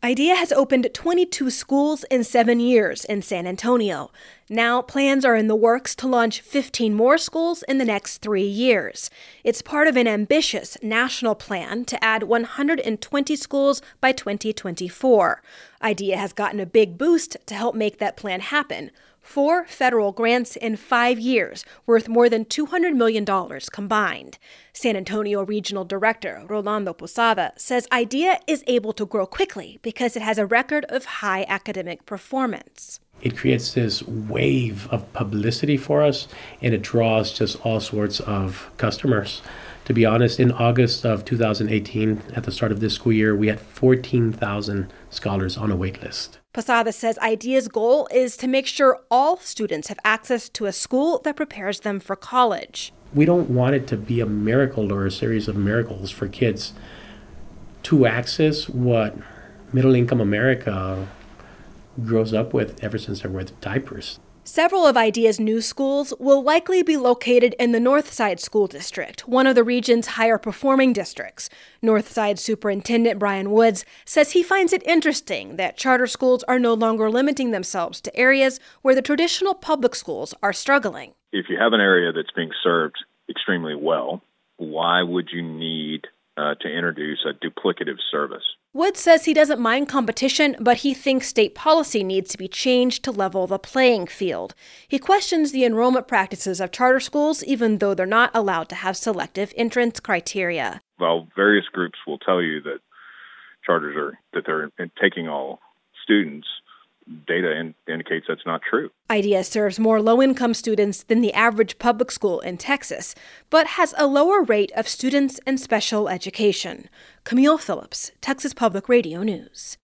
IDEA has opened 22 schools in 7 years in San Antonio. Now, plans are in the works to launch 15 more schools in the next 3 years. It's part of an ambitious national plan to add 120 schools by 2024. IDEA has gotten a big boost to help make that plan happen. 4 federal grants in 5 years, worth more than $200 million combined. San Antonio Regional Director Rolando Posada says IDEA is able to grow quickly because it has a record of high academic performance. It creates this wave of publicity for us, and it draws just all sorts of customers. To be honest, in August of 2018, at the start of this school year, we had 14,000 scholars on a wait list. Posada says IDEA's goal is to make sure all students have access to a school that prepares them for college. We don't want it to be a miracle or a series of miracles for kids to access what middle-income America grows up with ever since they're with diapers. Several of IDEA's new schools will likely be located in the Northside School District, one of the region's higher-performing districts. Northside Superintendent Brian Woods says he finds it interesting that charter schools are no longer limiting themselves to areas where the traditional public schools are struggling. If you have an area that's being served extremely well, why would you need to introduce a duplicative service? Woods says he doesn't mind competition, but he thinks state policy needs to be changed to level the playing field. He questions the enrollment practices of charter schools, even though they're not allowed to have selective entrance criteria. Well, various groups will tell you that charters they're taking all students. Data indicates that's not true. IDEA serves more low-income students than the average public school in Texas, but has a lower rate of students in special education. Camille Phillips, Texas Public Radio News.